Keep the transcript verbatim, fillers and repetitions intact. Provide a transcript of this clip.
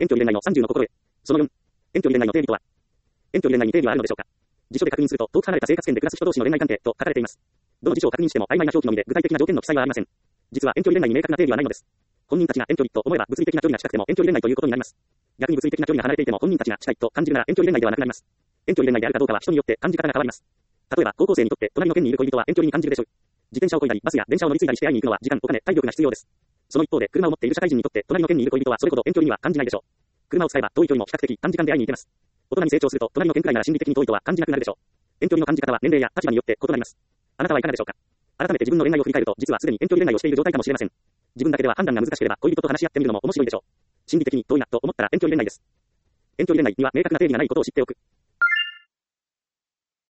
遠距離恋愛のさんじゅうの心得。そのよん。遠距離恋愛の定義とは。遠距離恋愛に定義はあるのでしょうか。辞書で確認すると、遠く離れた生活圏で暮らす人同士の恋愛関係と書かれています。どの辞書を確認しても曖昧な表記のみで具体的な条件の記載はありません。実は遠距離恋愛に明確な定義はないのです。本人たちが遠距離と思えば物理的な距離が近くても遠距離恋愛ということになります。逆に物理的な距離が離れていても本人たちが近いと感じるなら遠距離恋愛ではなくなります。遠距離恋愛であるかどうかは人によって感じ方が変わります。例えば高校生にとって隣の県にいる恋人は遠距離に感じるでしょう。自転車を漕いだりバスや電車を乗り継いだりして会いに行くのは時間、お金、体力が必要です。その一方で車を持っている社会人にとって隣の県にいる恋人はそれほど遠距離には感じないでしょう。車を使えば遠い距離も比較的短時間で会いに行けます。大人に成長すると隣の県くらいなら心理的に遠いとは感じなくなるでしょう。遠距離の感じ方は年齢や立場によって異なります。あなたはいかがでしょうか。改めて自分の恋愛を振り返ると実はすでに遠距離恋愛をしている状態かもしれません。自分だけでは判断が難しければ恋人と話し合ってみるのも面白いでしょう。心理的に遠いなと思ったら遠距離恋愛です。遠距離恋愛には明確な定義がないことを知っておく。